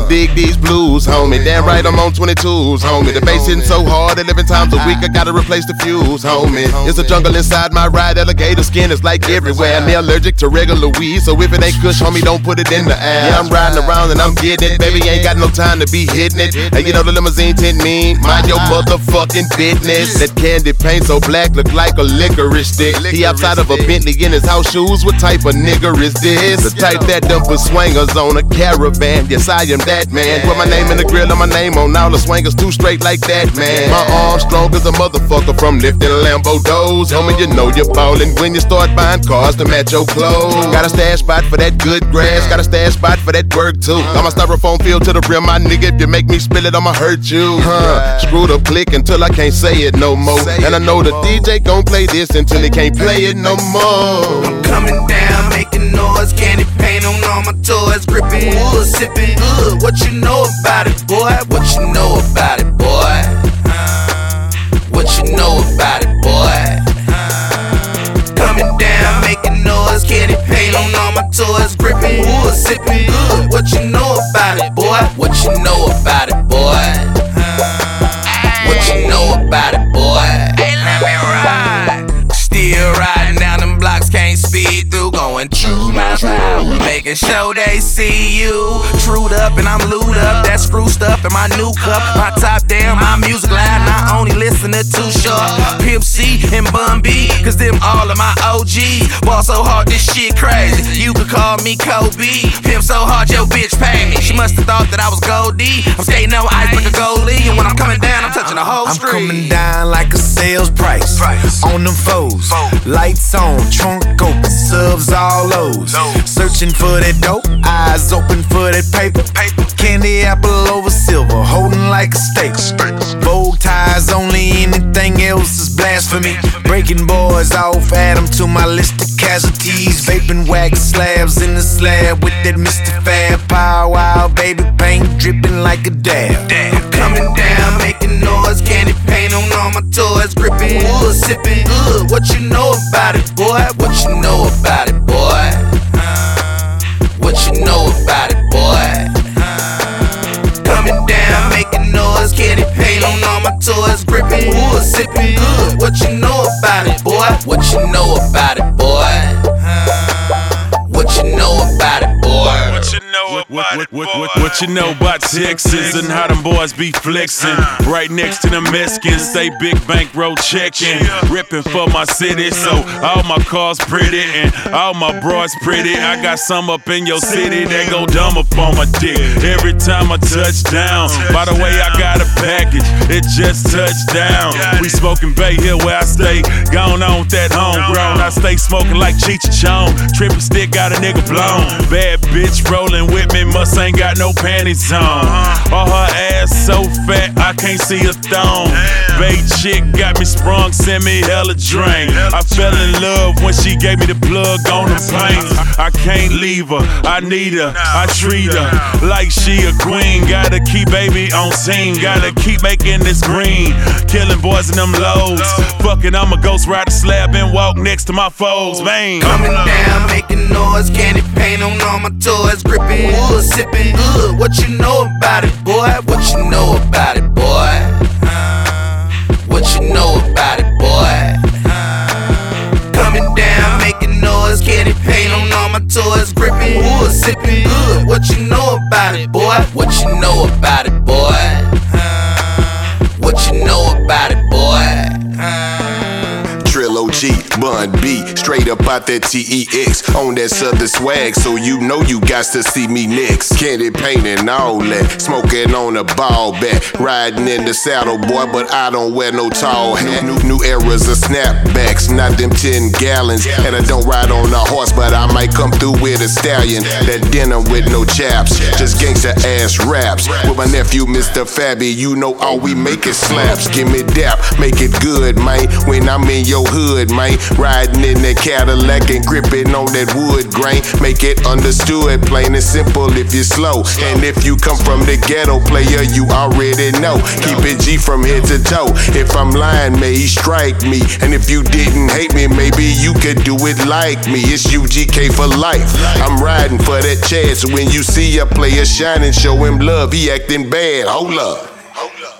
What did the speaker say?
dig these blues, homie. Damn right I'm on 22s, homie. The bass hitting so hard 11 times a week, I gotta replace the fuse, homie. It's a jungle inside my ride, alligator skin is like everywhere. And they're allergic to regular weed, so if it ain't kush, homie, don't put it in the air. Yeah, I'm riding around and I'm getting it, baby, ain't got no time to be hitting it. Hey, you know the limousine tint mean? Mind your motherfucking business. That candy paint so black, look like a licorice stick. He outside of a Bentley in his house shoes, what type of nigga is this? The type that done put swingers on a caravan, yes I am that man. Put my name in the grill and my name on all the swingers too straight like that, man. My arm strong as a motherfucker from lifting Lambo doors. Homie, you know you're ballin' when you start buying cars to match your clothes. Got a stash spot for that good grass, got a stash spot for that work too. Got my styrofoam filled to the rim, my nigga, if you make me spill it, I'ma hurt you. Screwed up click until I can't say it no more. And I know the DJ gon' play this until he can't play it no more. I'm coming down, making noise, candy paint on all my toys, gripping wood, sipping good. What you know about it, boy? What you know about it, boy? What you know about it, boy? Coming down, making noise, candy paint on all my toys, gripping wood, sipping good. What you know about it, boy? What you know about it, boy? What you know about it, boy? Hey, let me ride. Still riding down them blocks, can't speed through, going true my route, making sure they see you. Trued up and I'm lewd up, that screw stuff in my new cup. My top down, my music loud, not only listen to Too Short, Pimp C and Bun B, cause them all of my OGs. Ball so hard, this shit crazy, you could call me Kobe. Pimp so hard, your bitch pay me. She must've thought that I was Goldie. I'm skating on ice like a goalie, and when I'm coming down, I'm touching the whole street. I'm coming down like a sales price. On them foes, lights on, trunk open, subs all O's. Searching for that dope, eyes open for that paper. Candy apple over silver, holding like a steak. Bow ties only, anything else is blasphemy. Breaking boys off, add them to my list of casualties. Vaping wax slabs in the slab with that Mr. Fab. Pow wow, baby paint dripping like a dab. I'm coming down, making noise, candy paint on all my toys, gripping wood, sipping good. What you know about it, boy? What you know about it, boy? What you know about it, boy? Coming down, making noise, candy paint on all my toys, gripping wood, sipping good. What you know about it, boy? What you know about it, boy? What you know about it, boy? What you know about it, boy? What you know about Texas and how them boys be flexing? Right next to the Mexicans, stay big bankroll checking. Ripping for my city, so all my cars pretty and all my bras pretty. I got some up in your city that go dumb up on my dick every time I touch down. By the way, I got a package, it just touched down. We smoking Bay Hill where I stay, gone on with that homegrown. I stay smoking like Cheech and Chong, tripping stick got a nigga blown. Bad bitch rolling with me, must ain't got no panties on. All her ass so fat, I can't see a thong. Bay chick got me sprung, send me hella drain. I fell in love when she gave me the plug on the planes. I can't leave her, I need her, I treat her like she a queen. Gotta keep baby on scene, gotta keep making this green. Killing boys in them loads. Fucking, I'm a ghost ride the slab and walk next to my foes, man. Coming down, making noise, candy paint on all my toys, gripping wood, sipping good. What you know about it, boy? What you know about it, boy? What you know about it, boy? Coming down, making noise, candy paint on all my toys, gripping wood, sipping good. What you know about it, boy? What you know about it, boy? What you know about it, boy? Trill OG, Bun B, straight up out that TEX. On that southern swag, so you know you got to see me next. Candy paint and all that, smoking on a ball bat. Riding in the saddle, boy, but I don't wear no tall hat. New eras of snapbacks, not them 10 gallons. And I don't ride on a horse, but I might come through with a stallion. That denim with no chaps, just gangsta ass raps. With my nephew, Mr. Fabby, you know all we make is slaps. Give me dap, make it good, man. When I'm in your hood, man, riding Riding in that Cadillac and gripping on that wood grain. Make it understood, plain and simple if you're slow. And if you come from the ghetto, player, you already know. Keep it G from head to toe. If I'm lying, may he strike me. And if you didn't hate me, maybe you could do it like me. It's UGK for life. I'm riding for that chance. So when you see a player shining, show him love. He acting bad. Hold up.